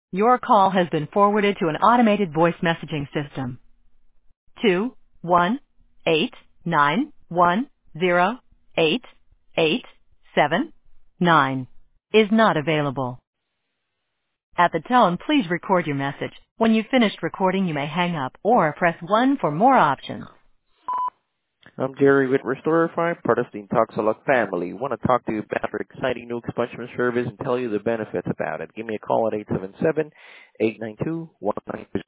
Your call has been forwarded to an automated voice messaging system. 218910887 is not available. At the tone, please record your message. When you've finished recording, you may hang up or press 1 for more options. I'm Jerry with Restorify, part of the Intoxilog family. Want to talk to you about our exciting new expungement service and tell you the benefits about it. Give me a call at 877-892-1920.